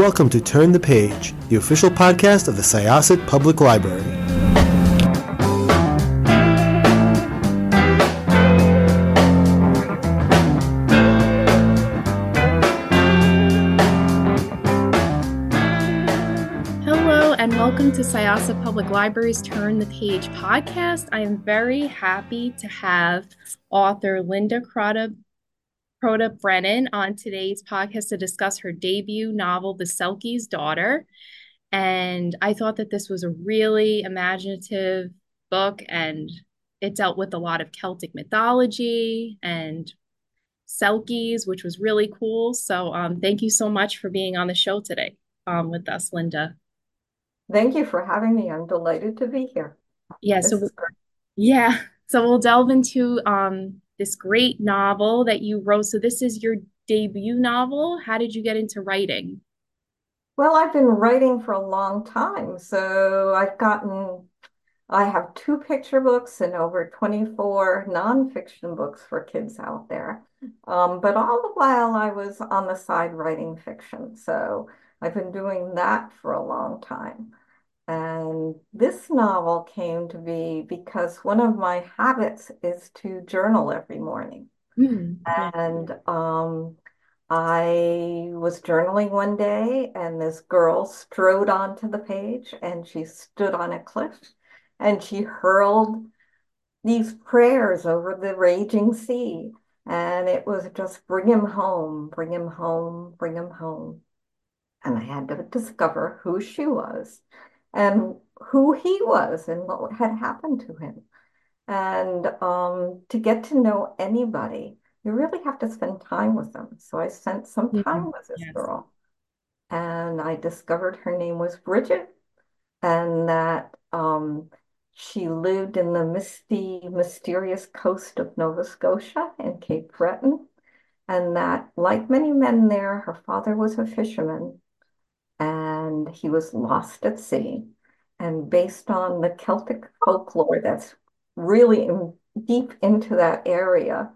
welcome to Turn the Page, the official podcast of the Syosset Public Library. Hello and welcome to Syosset Public Library's Turn the Page podcast. I am very happy to have author Linda Croda-Brennan on today's podcast to discuss her debut novel, The Selkie's Daughter. And I thought that this was a really imaginative book, and it dealt with a lot of Celtic mythology and Selkies, which was really cool. So thank you so much for being on the show today with us, Linda. Thank you for having me. I'm delighted to be here. Yeah, This is great. so we'll delve into this great novel that you wrote. So this is your debut novel. How did you get into writing? Well, I've been writing for a long time. I have two picture books and over 24 nonfiction books for kids out there. But all the while I was on the side writing fiction. So I've been doing that for a long time. And this novel came to be because one of my habits is to journal every morning. Yeah. And I was journaling one day, and this girl strode onto the page, and she stood on a cliff, and she hurled these prayers over the raging sea. And it was just bring him home, bring him home, bring him home. And I had to discover who she was and who he was and what had happened to him. And to get to know anybody, you really have to spend time with them. So I spent some time with this Yes. girl, and I discovered her name was Bridget, and that she lived in the misty, mysterious coast of Nova Scotia and Cape Breton, and that, like many men there, her father was a fisherman, and he was lost at sea. And based on the Celtic folklore that's really deep into that area,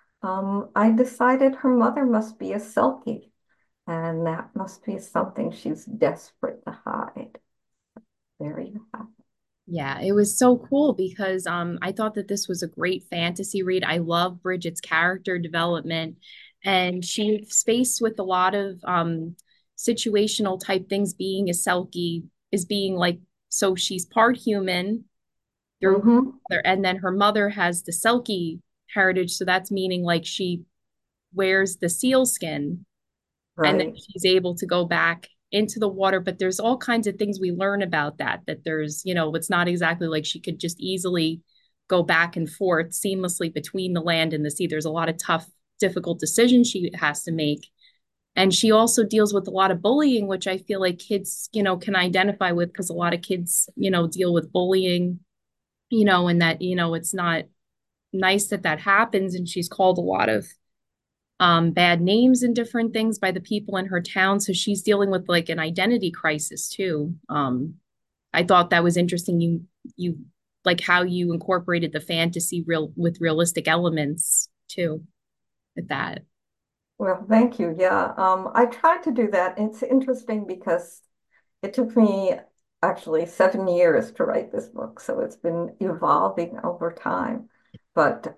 I decided her mother must be a Selkie, and that must be something she's desperate to hide. There you have it. Yeah, it was so cool because I thought that this was a great fantasy read. I love Bridget's character development, and she's faced with a lot of situational type things. Being a Selkie is being like, so she's part human through her Mm-hmm. mother, and then her mother has the Selkie heritage, so that's meaning like she wears the seal skin, and then Right. she's able to go back into the water. But there's all kinds of things we learn about that there's, it's not exactly like she could just easily go back and forth seamlessly between the land and the sea. There's a lot of tough, difficult decisions she has to make. And she also deals with a lot of bullying, which I feel like kids, can identify with, because a lot of kids, deal with bullying, and that, it's not nice that that happens. And she's called a lot of bad names and different things by the people in her town. So she's dealing with like an identity crisis too. I thought that was interesting. You like how you incorporated the fantasy with realistic elements too with that. Well, thank you. Yeah, I tried to do that. It's interesting because it took me actually 7 years to write this book, so it's been evolving over time. But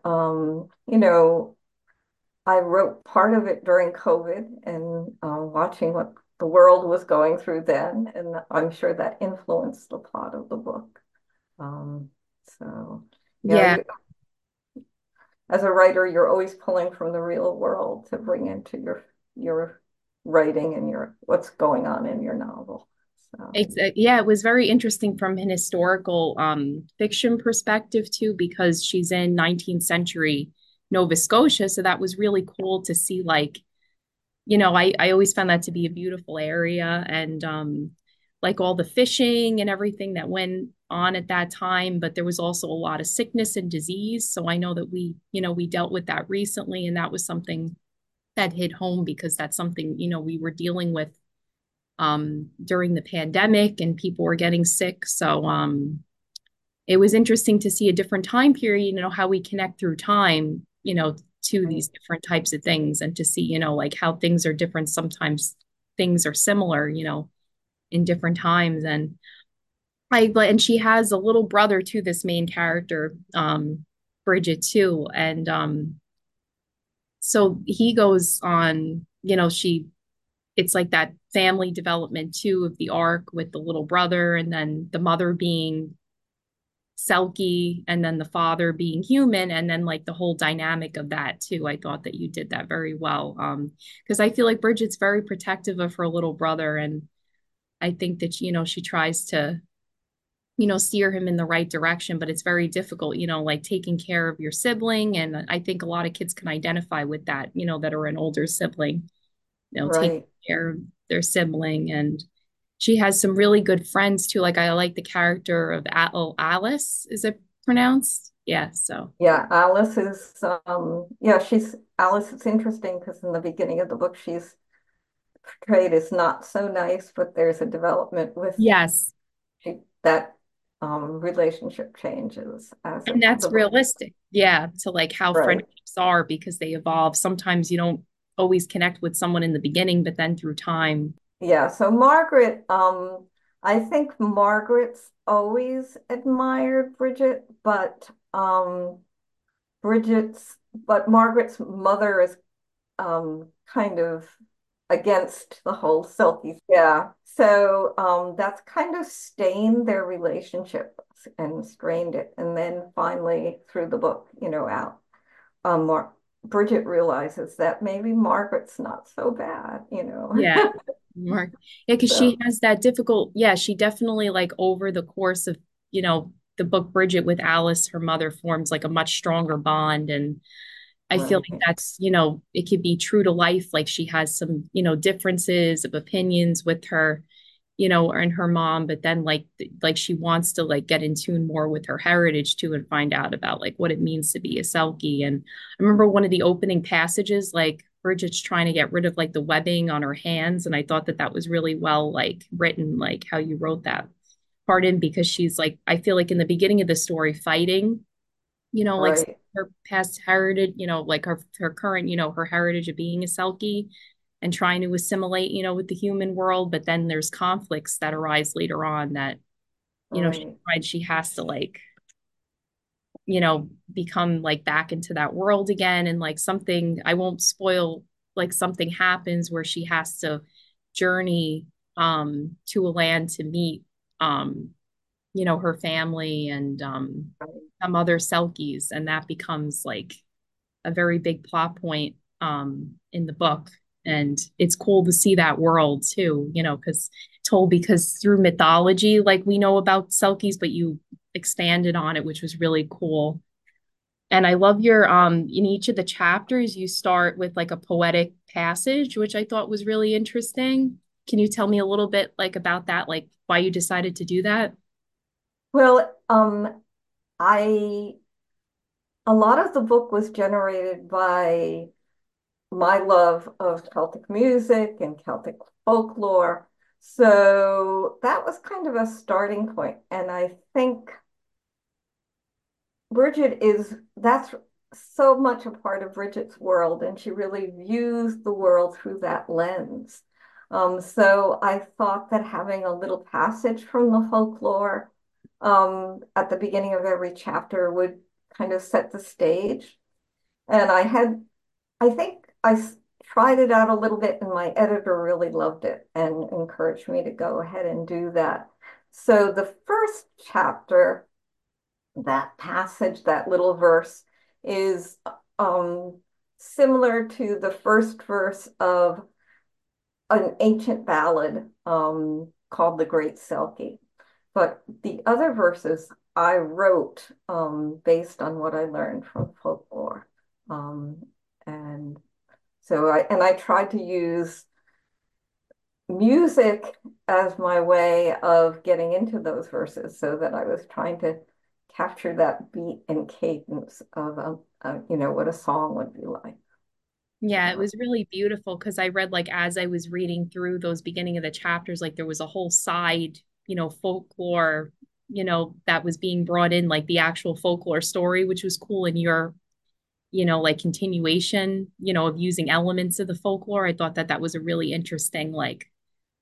I wrote part of it during COVID and watching what the world was going through then, and I'm sure that influenced the plot of the book. Um, so, yeah, Yeah, as a writer, you're always pulling from the real world to bring into your writing and your what's going on in your novel. So, yeah, it was very interesting from an historical fiction perspective too, because she's in 19th century Nova Scotia. So that was really cool to see, like, I always found that to be a beautiful area, and like all the fishing and everything that went on at that time. But there was also a lot of sickness and disease. So I know that we dealt with that recently, and that was something that hit home because that's something, we were dealing with during the pandemic, and people were getting sick. So it was interesting to see a different time period, how we connect through time, to right. these different types of things, and to see, like how things are different sometimes things are similar, in different times. And she has a little brother to this main character, Bridget too. And so he goes on, it's like that family development too of the arc with the little brother and then the mother being Selkie and then the father being human and then like the whole dynamic of that too. I thought that you did that very well. Because I feel like Bridget's very protective of her little brother and I think that she tries to steer him in the right direction, but it's very difficult, like taking care of your sibling. And I think a lot of kids can identify with that, that are an older sibling, taking Right. care of their sibling. And she has some really good friends too. Like I like the character of Alice, is it pronounced? Yeah, so Yeah, Alice is yeah, she's Alice is interesting because in the beginning of the book she's portrayed as not so nice, but there's a development with yes. that relationship changes as And that's the book. realistic. Yeah, to like how Right. friendships are because they evolve. Sometimes you don't always connect with someone in the beginning, but then through time. Yeah, so Margaret, I think Margaret's always admired Bridget, but Margaret's mother is kind of against the whole Selkie. Yeah. So that's kind of stained their relationship and strained it. And then finally through the book, out Mar Bridget realizes that maybe Margaret's not so bad. Yeah. Mark. Yeah, because she So has that difficult, yeah, she definitely like over the course of, the book Bridget with Alice, her mother forms like a much stronger bond. And I feel like right, that's, it could be true to life. Like she has some, differences of opinions with her, and her mom, but then like she wants to like get in tune more with her heritage too and find out about like what it means to be a Selkie. And I remember one of the opening passages, like Bridget's trying to get rid of like the webbing on her hands. And I thought that that was really well like written, like how you wrote that part in because she's like, I feel like in the beginning of the story fighting like right, her past heritage, like her current, her heritage of being a Selkie and trying to assimilate, with the human world. But then there's conflicts that arise later on that, she right, finds she has to like, become like back into that world again. And like something, I won't spoil, like something happens where she has to journey to a land to meet um her family and right. some other Selkies, and that becomes like a very big plot point in the book. And it's cool to see that world too, because through mythology, like we know about Selkies, but you expanded on it, which was really cool. And I love your in each of the chapters, you start with like a poetic passage, which I thought was really interesting. Can you tell me a little bit like about that, like why you decided to do that? Well, I a lot of the book was generated by my love of Celtic music and Celtic folklore. So that was kind of a starting point. And I think that's so much a part of Bridget's world, and she really views the world through that lens. So I thought that having a little passage from the folklore at the beginning of every chapter would kind of set the stage. And I think tried it out a little bit, and my editor really loved it and encouraged me to go ahead and do that. So the first chapter, that passage, that little verse, is um, similar to the first verse of an ancient ballad called The Great Selkie. But the other verses I wrote based on what I learned from folklore. Um, and I tried to use music as my way of getting into those verses so that I was trying to capture that beat and cadence of what a song would be like. Yeah, it So, was really beautiful because I read like as I was reading through those beginning of the chapters, like there was a whole side, folklore, that was being brought in, like the actual folklore story, which was cool in your, like continuation, of using elements of the folklore. I thought that that was a really interesting, like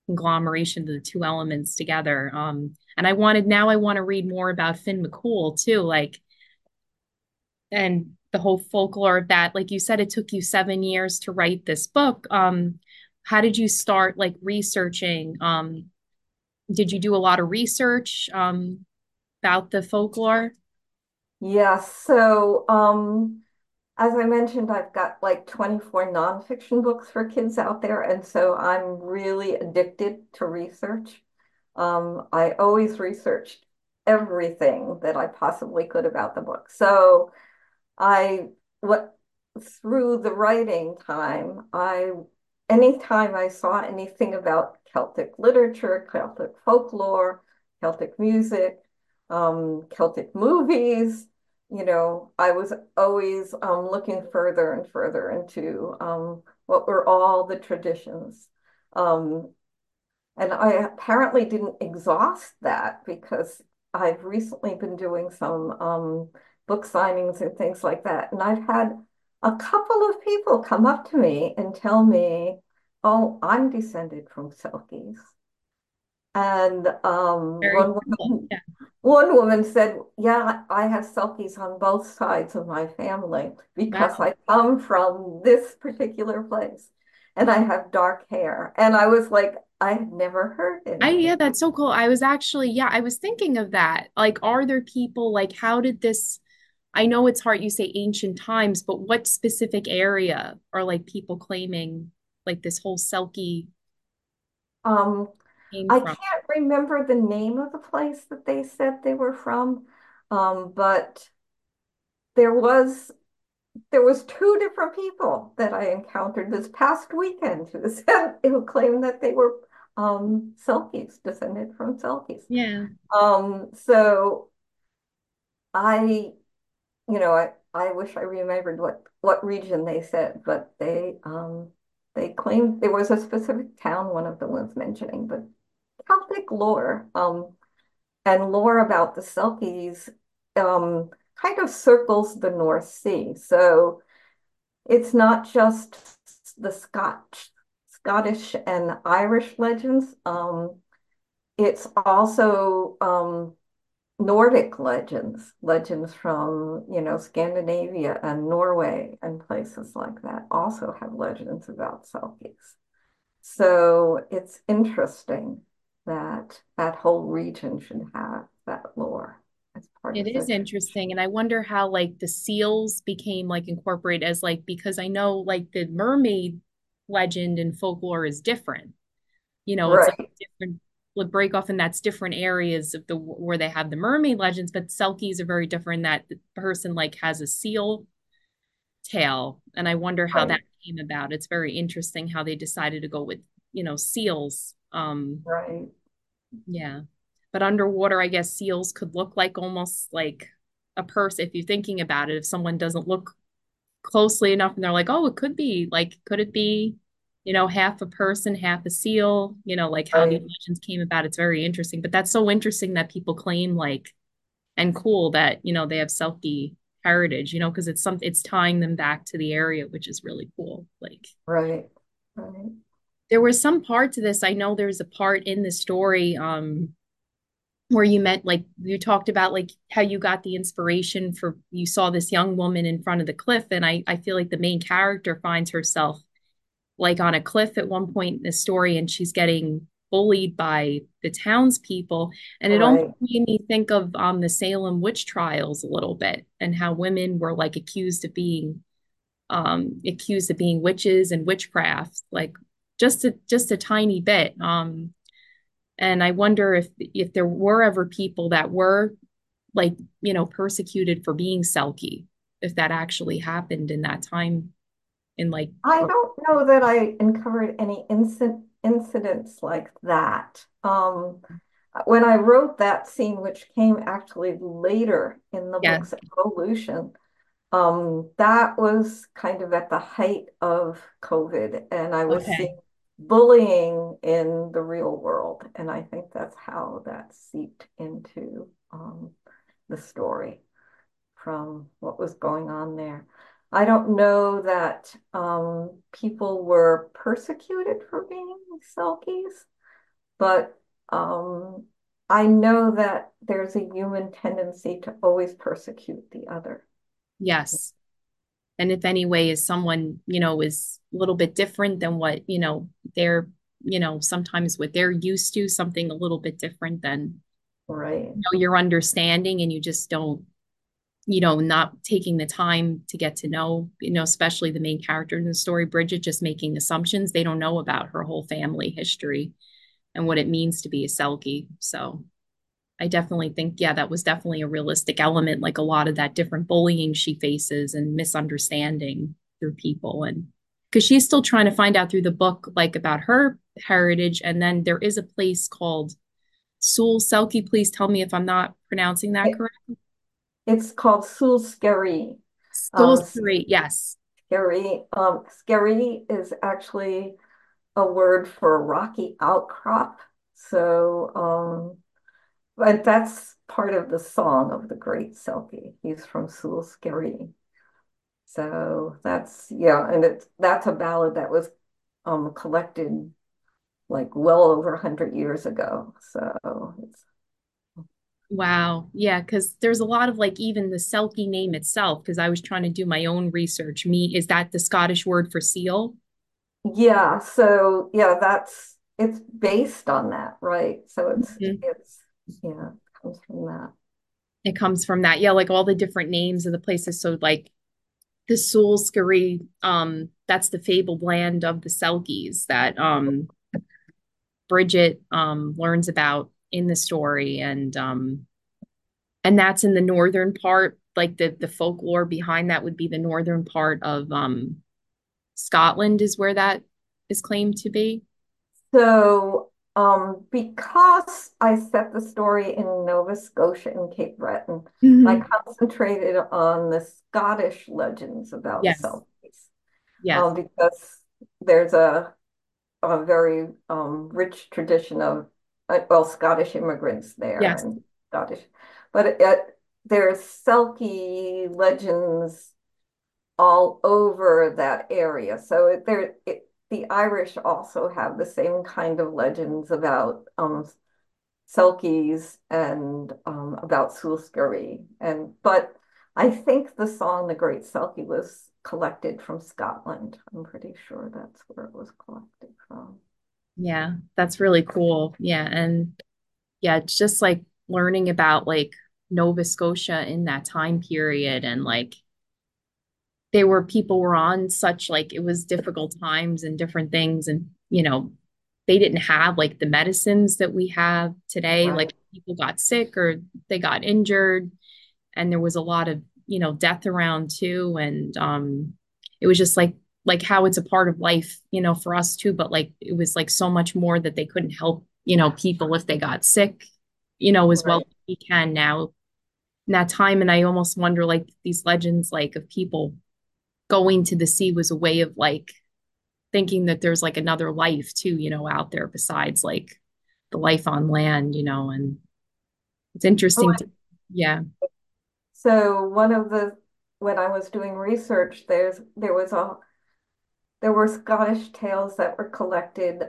conglomeration of the two elements together. And I want to read more about Finn McCool too, like, and the whole folklore of that. Like you said, it took you 7 years to write this book. How did you start like researching? Did you do a lot of research about the folklore? Yes. So, as I mentioned, I've got like 24 nonfiction books for kids out there, and so I'm really addicted to research. I always researched everything that I possibly could about the book. So I what through the writing time, anytime I saw anything about Celtic literature, Celtic folklore, Celtic music, Celtic movies, I was always looking further and further into what were all the traditions. Um, and I apparently didn't exhaust that because I've recently been doing some book signings and things like that. And I've had a couple of people come up to me and tell me, oh, I'm descended from Selkies. And Very cool. Yeah. one woman said, yeah, I have Selkies on both sides of my family because Wow. I come from this particular place and I have dark hair. And I was like, I had never heard Yeah, anything. that's so cool. I was actually, yeah, I was thinking of that. Like, are there people like how did this I know it's hard you say ancient times, but what specific area are like people claiming like this whole Selkie Um, came I from? can't remember the name of the place that they said they were from, but there was there was two different people that I encountered this past weekend who claimed that they were Selkies, descended from Selkies. Yeah. So I, I wish I remembered what region they said, but they claimed there was a specific town one of them was mentioning, but Celtic lore, and lore about the Selkies, kind of circles the North Sea. So it's not just the Scottish and Irish legends. It's also Nordic legends from, Scandinavia and Norway and places like that also have legends about Selkies. So it's interesting that that whole region should have that lore as part It of is their interesting. And I wonder how like the seals became like incorporated as like because I know like the mermaid legend and folklore is different. It's like right, different like break off and that's different areas of the where they have the mermaid legends, but Selkies are very different that the person like has a seal tail. And I wonder how that right, came about. It's very interesting how they decided to go with, seals. right. Yeah. But underwater, I guess seals could look like almost like a person. If you're thinking about it, if someone doesn't look closely enough and they're like, oh, it could be like, could it be, half a person, half a seal, like how these Right. legends came about. It's very interesting. But that's so interesting that people claim like, and cool that, they have Selkie heritage, because it's tying them back to the area, which is really cool. Like, Right. Right. there were some parts of this. I know there's a part in the story, where you met like you talked about like how you got the inspiration for you saw this young woman in front of the cliff and I feel like the main character finds herself like on a cliff at one point in the story and she's getting bullied by the townspeople and it almost Right. made me think of the Salem witch trials a little bit and how women were like accused of being witches and witchcraft like just a tiny bit and I wonder if there were ever people that were like, persecuted for being Selkie, if that actually happened in that time in like, I don't know that I uncovered any incidents like that. When I wrote that scene, which came actually later in the yeah, book's evolution, that was kind of at the height of COVID, and I was okay. seeing bullying in the real world, and I think that's how that seeped into the story from what was going on there. I don't know that people were persecuted for being Selkies. but um, I know that there's a human tendency to always persecute the other. Yes. And if any way is someone, is a little bit different than what, they're, sometimes what they're used to, something a little bit different than, Right. your understanding, and you just don't, not taking the time to get to know, especially the main character in the story, Bridget, just making assumptions. They don't know about her whole family history and what it means to be a Selkie. So I definitely think, yeah, that was definitely a realistic element, like a lot of that different bullying she faces and misunderstanding through people. And because she's still trying to find out through the book, like about her heritage. And then there is a place called Sul Selkie. Please tell me if I'm not pronouncing that It, correct. it's called Sulskeri. Sul Um, Street, yes. Scary is actually a word for rocky outcrop. So, but that's part of the song of the great Selkie. He's from Sulskeri. So that's, yeah, and that's a ballad that was collected like well over 100 years ago. So it's Wow. Yeah, because there's a lot of like even the Selkie name itself, because I was trying to do my own research. Is that the Scottish word for seal? yeah, so yeah, it's based on that, right? So Mhm. it's yeah, it comes from that. It comes from that. Yeah, like all the different names of the places. So like the Salisbury, that's the fabled land of the Selkies that Bridget learns about in the story. And that's in the northern part, like the folklore behind that would be the northern part of Scotland is where that is claimed to be. So because I set the story in Nova Scotia and Cape Breton, I Mhm. concentrated on the Scottish legends about Yes. Selkies. Yes. Because there's a very rich tradition of well, Scottish immigrants there Yes. and Scottish, but there's Selkie legends all over that area. So the Irish also have the same kind of legends about Selkies and about Salisbury. And but I think the song "The Great Selkie" was collected from Scotland. I'm pretty sure that's where it was collected from. Yeah. That's really cool. Yeah. And yeah, it's just like learning about like Nova Scotia in that time period and like people were on such like it was difficult times and different things and they didn't have like the medicines that we have today, Right. like people got sick or they got injured and there was a lot of death around too and it was just like how it's a part of life for us too, but like it was like so much more that they couldn't help people if they got sick as well Right. as we can now in that time. And I almost wonder like these legends like of people going to the sea was a way of like thinking that there's like another life too, out there besides like the life on land, and it's Oh, interesting to, yeah. so one of the when I was doing research, there were Scottish tales that were collected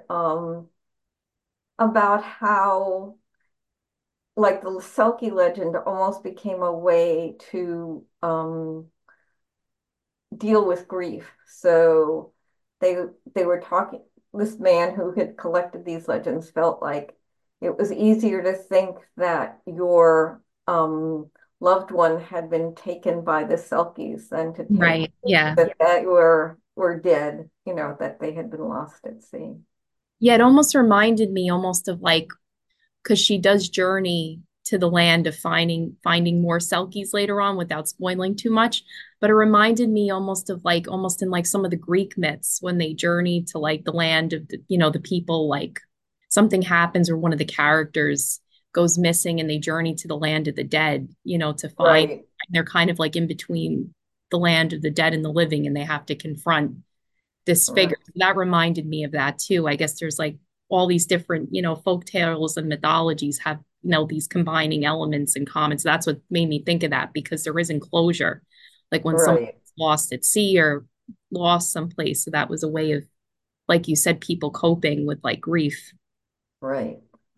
about how like the Selkie legend almost became a way to deal with grief. So they they were talking, this man who had collected these legends felt like it was easier to think that your loved one had been taken by the Selkies than to think Right. Yeah. that were dead, that they had been lost at sea. Yeah. It almost reminded me almost of like, because she does journey to the land of finding more Selkies later on without spoiling too much. But it reminded me almost of like almost in like some of the Greek myths when they journey to like the land of the people, like something happens or one of the characters goes missing and they journey to the land of the dead, to find Right, they're kind of like in between the land of the dead and the living and they have to confront this figure. right, That reminded me of that too. I guess there's like all these different, folk tales and mythologies have, these combining elements in common. So that's what made me think of that because there isn't closure. Like when someone's right, lost at sea or lost someplace. So that was a way of, like you said, people coping with like grief. right.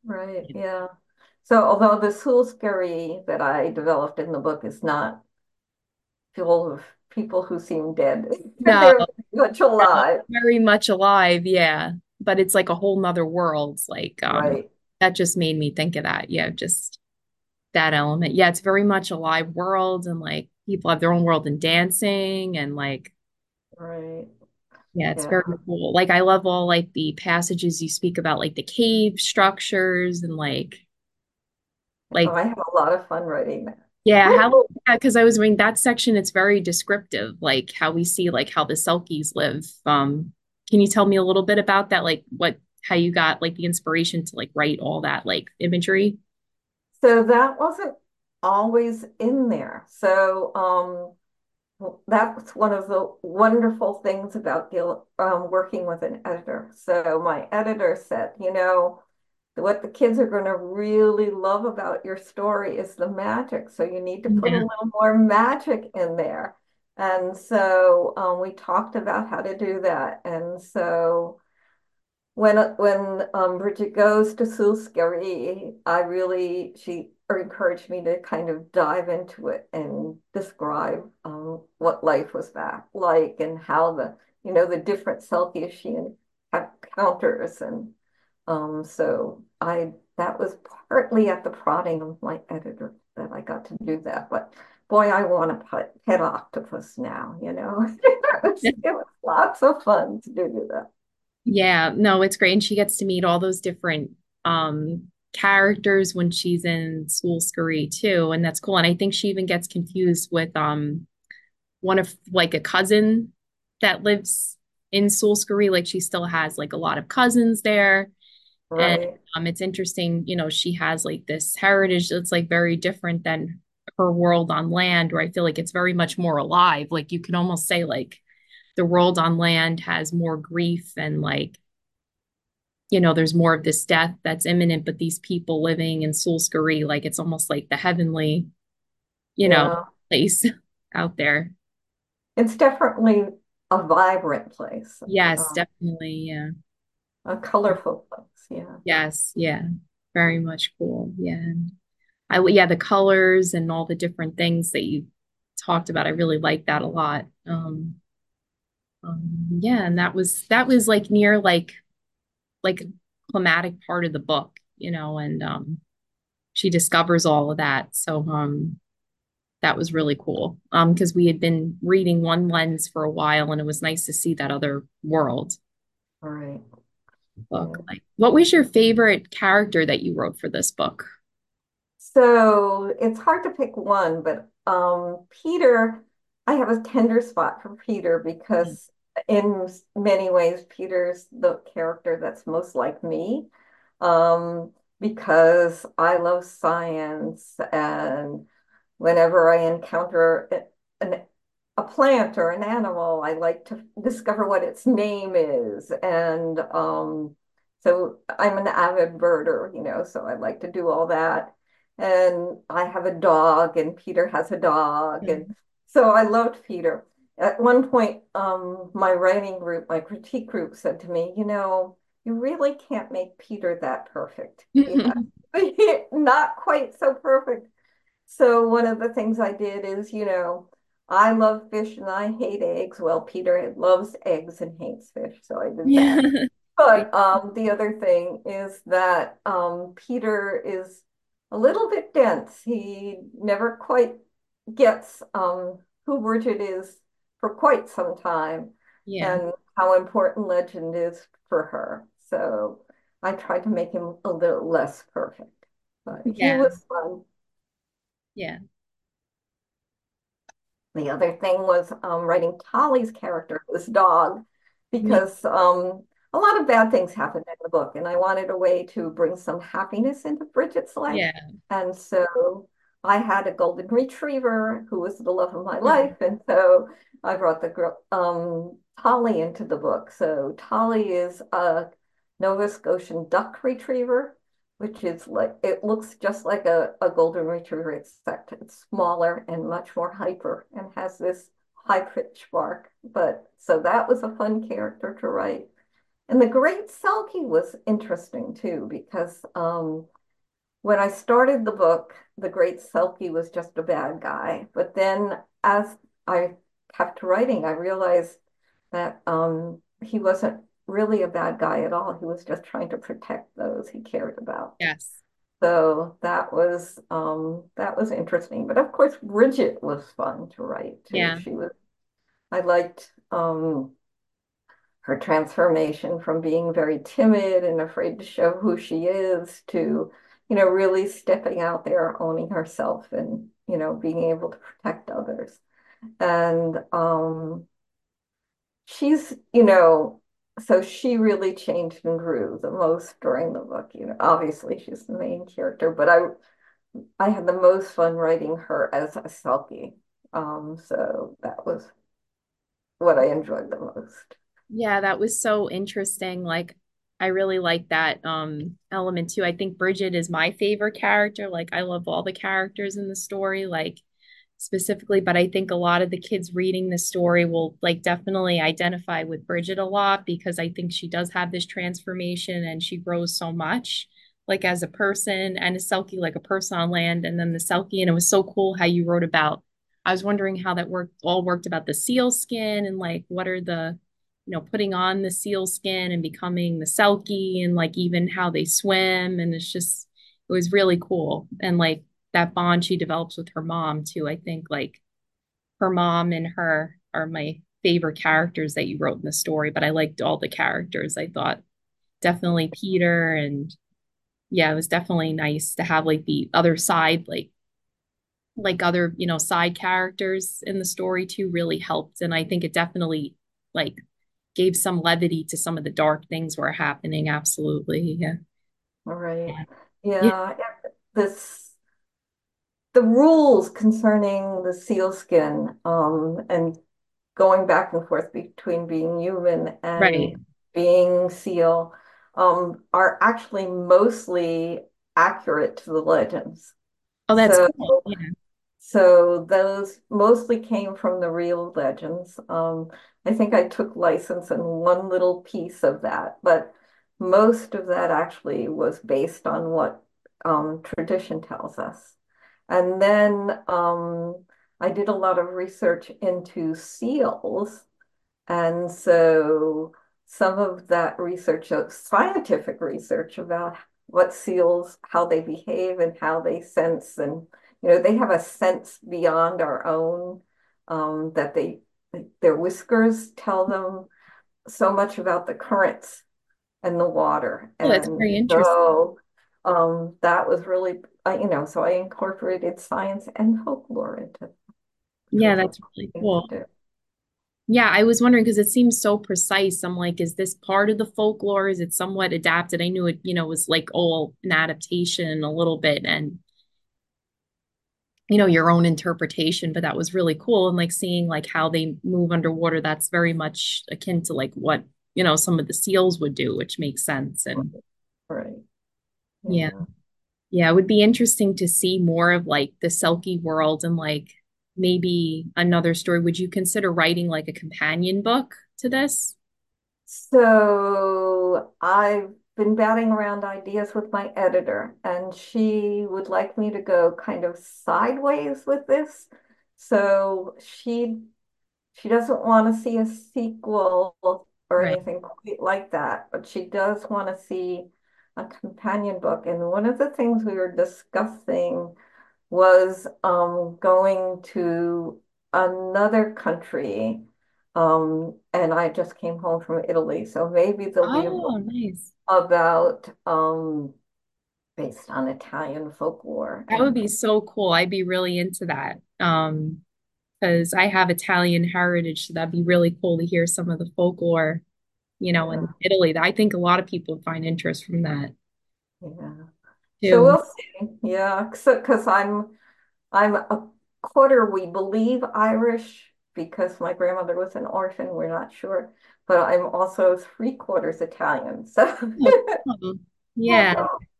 right, yeah. So although the Salisbury that I developed in the book is not full of people who seem dead, No, they're much alive. very much alive, yeah. But it's like a whole nother world. Like, Right, that just made me think of that. Yeah, just that element. Yeah, it's very much a live world and like people have their own world in dancing and like right. yeah, it's very Yeah. cool. Like I love all like the passages you speak about like the cave structures and Oh, like I have a lot of fun writing that. yeah, how yeah, because I was reading that section, it's very descriptive, like how we see like how the Selkies live. Can you tell me a little bit about that? Like what how you got like the inspiration to like write all that like imagery? So that wasn't always in there. So well, that's one of the wonderful things about working with an editor. So my editor said, what the kids are going to really love about your story is the magic. So you need to put a Yeah. little more magic in there. And so we talked about how to do that. And so when Bridget goes to Salisbury, she encouraged me to kind of dive into it and describe what life was back like and how the different Celtics she encounters. And so that was partly at the prodding of my editor that I got to do that. But boy, I want to put Pet Octopus now. It was lots of fun to do that. Yeah, no, it's great. And she gets to meet all those different characters when she's in School Scurry too. And that's cool. And I think she even gets confused with one of like a cousin that lives in Soul Scurry. Like she still has like a lot of cousins there. And Right. it's interesting, she has like this heritage that's like very different than her world on land, where I feel like it's very much more alive. Like you can almost say like the world on land has more grief and like, there's more of this death that's imminent, but these people living in Soul Scurry, like it's almost like the heavenly, you know, Yeah. place out there. It's definitely a vibrant place, Yes, definitely. Yeah. a colorful place. Yeah. Yes. Yeah. Very much cool. Yeah. Yeah, the colors and all the different things that you talked about. I really like that a lot. Yeah, and that was like near like climatic part of the book, and she discovers all of that. So that was really cool. Because we had been reading one lens for a while and it was nice to see that other world All right. book. Yeah. Like, what was your favorite character that you wrote for this book? So it's hard to pick one, but Peter, I have a tender spot for Peter because in many ways, Peter's the character that's most like me. Because I love science and whenever I encounter an, a plant or an animal, I like to discover what its name is. And so I'm an avid birder, so I like to do all that. And I have a dog, and Peter has a dog. And so I loved Peter. At one point, my writing group, my critique group said to me, you really can't make Peter that perfect. He has not quite so perfect. So one of the things I did is, I love fish and I hate eggs. Well, Peter loves eggs and hates fish, so I did that. Yeah. But the other thing is that Peter is a little bit dense. He never quite gets who Bridget is for quite some time Yeah. and how important legend is for her. So I tried to make him a little less perfect, but he Yeah. was fun. Yeah. The other thing was writing Tolly's character, this dog, because a lot of bad things happened in the book, and I wanted a way to bring some happiness into Bridget's life. Yeah. And so I had a golden retriever who was the love of my Mm. life, and so I brought the girl Tolly into the book. So Tolly is a Nova Scotian duck retriever, which is like it looks just like a golden retriever, except it's smaller and much more hyper and has this high pitched bark. But so that was a fun character to write. And the Great Selkie was interesting too, because when I started the book, the Great Selkie was just a bad guy. But then as I kept writing, I realized that he wasn't really a bad guy at all. He was just trying to protect those he cared about. Yes. So that was interesting. But of course, Bridget was fun to write too. Yeah. I liked her transformation from being very timid and afraid to show who she is to, really stepping out there, owning herself and, being able to protect others. And she's, so she really changed and grew the most during the book. Obviously she's the main character, but I had the most fun writing her as a Selkie. So that was what I enjoyed the most. Yeah, that was so interesting. Like I really like that element too. I think Bridget is my favorite character. Like I love all the characters in the story, like specifically, but I think a lot of the kids reading the story will like definitely identify with Bridget a lot because I think she does have this transformation and she grows so much, like as a person and a Selkie, like a person on land, and then the Selkie. And it was so cool how you wrote about, I was wondering how that worked about the seal skin and like what are the putting on the seal skin and becoming the Selkie and like even how they swim. And it was really cool. And like that bond she develops with her mom too. I think like her mom and her are my favorite characters that you wrote in the story, but I liked all the characters. I thought definitely Peter and yeah, it was definitely nice to have like the other side, like other, side characters in the story too really helped. And I think it definitely like gave some levity to some of the dark things were happening. Absolutely. Yeah. All right. Yeah. Yeah, this the rules concerning the sealskin and going back and forth between being human Right. and being seal are actually mostly accurate to the legends. Oh, that's So cool. Yeah. so those mostly came from the real legends. I think I took license in one little piece of that, but most of that actually was based on what tradition tells us. And then I did a lot of research into seals. And so some of that research, scientific research about what seals, how they behave and how they sense, and they have a sense beyond our own, that their whiskers tell them so much about the currents and the water. Oh, that's And very interesting. so that was really, so I incorporated science and folklore into it, which Yeah, was a that's fun really thing to cool. do. Yeah, I was wondering because it seems so precise. I'm like, is this part of the folklore? Is it somewhat adapted? I knew it, was like all an adaptation a little bit and, your own interpretation, but that was really cool. And like seeing like how they move underwater, that's very much akin to like what, some of the seals would do, which makes sense. And Right. yeah, Yeah. yeah, it would be interesting to see more of like the Selkie world and like maybe another story. Would you consider writing like a companion book to this? So I've been batting around ideas with my editor, and she would like me to go kind of sideways with this. So she doesn't want to see a sequel or Right. anything quite like that, but she does want to see a companion book. And one of the things we were discussing was going to another country. And I just came home from Italy, so maybe there'll be a Oh, book nice. about based on Italian folklore. That would And be so cool. I'd be really into that. Because I have Italian heritage, so that'd be really cool to hear some of the folklore, yeah, in Italy. I think a lot of people would find interest from that yeah. So too. we'll see. Yeah, so because I'm a quarter, we believe, Irish because my grandmother was an orphan. We're not sure, but I'm also three-quarters Italian. So Oh, cool. we'll Yeah. go.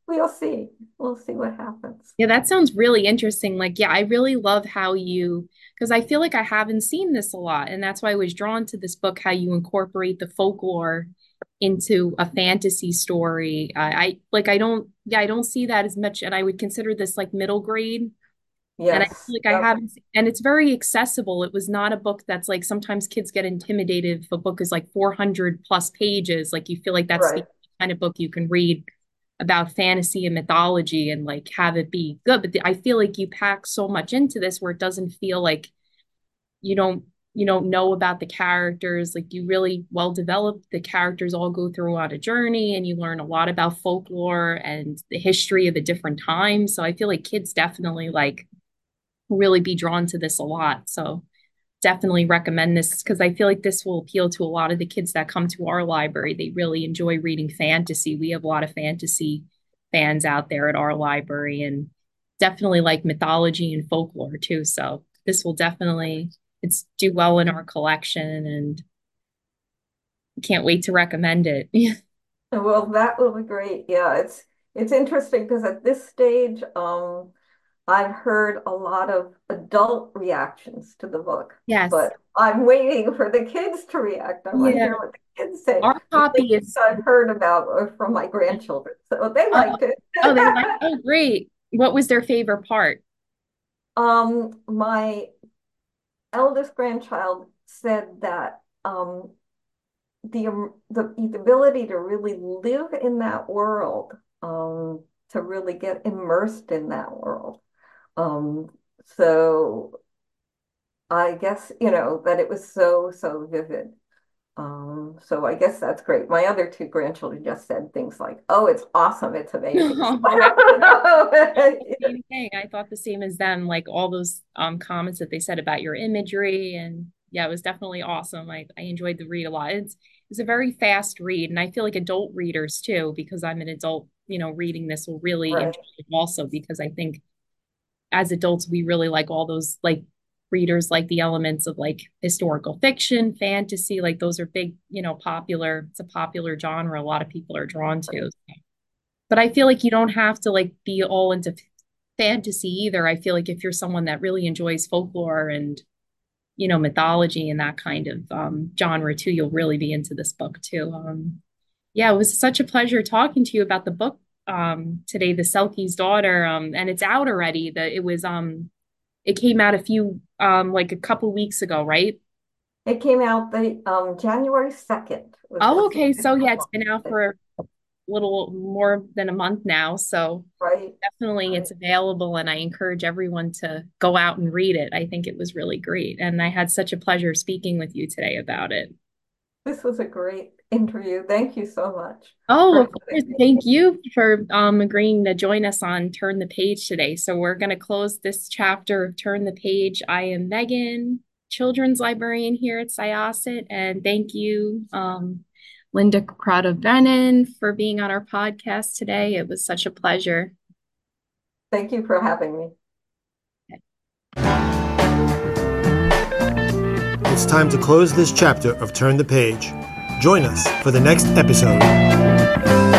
we'll see. We'll see what happens. Yeah, that sounds really interesting. Like, yeah, I really love how you, because I feel like I haven't seen this a lot. And that's why I was drawn to this book, how you incorporate the folklore into a fantasy story. I don't, yeah, I don't see that as much. And I would consider this like middle grade. And I feel Yes. like I haven't, and it's very accessible. It was not a book that's like sometimes kids get intimidated if a book is like 400 plus pages. Like you feel like that's the Right. kind of book you can read about fantasy and mythology and like have it be good. But I feel like you pack so much into this where it doesn't feel like you don't you don't know about the characters. Like you really well developed. The characters all go through on a journey and you learn a lot about folklore and the history of the different times. So I feel like kids definitely like really be drawn to this a lot. So definitely recommend this because I feel like this will appeal to a lot of the kids that come to our library. They really enjoy reading fantasy. We have a lot of fantasy fans out there at our library and definitely like mythology and folklore too. So this will definitely it's do well in our collection and can't wait to recommend it. Well, that will be great. Yeah, it's interesting because at this stage, I've heard a lot of adult reactions to the book, Yes. but I'm waiting for the kids to react. I want to Yeah. hear what the kids say. Our The things copy is I've heard about are from my grandchildren, so they oh, liked it. oh they like oh great. What was their favorite part? My eldest grandchild said that the ability to really live in that world, to really get immersed in that world. Um, so I guess, that it was so, so vivid. So I guess that's great. My other two grandchildren just said things like, "Oh, it's awesome, it's amazing." So I don't know. Same thing. I thought the same as them, like all those comments that they said about your imagery. And yeah, it was definitely awesome. I enjoyed the read a lot. It's a very fast read. And I feel like adult readers too, because I'm an adult, reading this will really Right, enjoy it also because I think as adults, we really like all those like readers like the elements of like historical fiction, fantasy, like those are big, popular, it's a popular genre a lot of people are drawn to. But I feel like you don't have to like be all into fantasy either. I feel like if you're someone that really enjoys folklore and mythology and that kind of genre too, you'll really be into this book too. Yeah, it was such a pleasure talking to you about the book today, The Selkie's Daughter. And it's out already. It came out like a couple weeks ago, right? it came out the January 2nd was Oh, its okay. So yeah, official it's been out launch. for a little more than a month now. So Right, definitely right. it's available and I encourage everyone to go out and read it. I think it was really great. And I had such a pleasure speaking with you today about it. This was a great interview. Thank you so much Oh, for of course. having me. Thank you for agreeing to join us on Turn the Page today. So we're going to close this chapter of Turn the Page. I am Megan, children's librarian here at Syosset, and thank you, Linda Crowder-Brennan, for being on our podcast today. It was such a pleasure. Thank you for having me. It's time to close this chapter of Turn the Page. Join us for the next episode.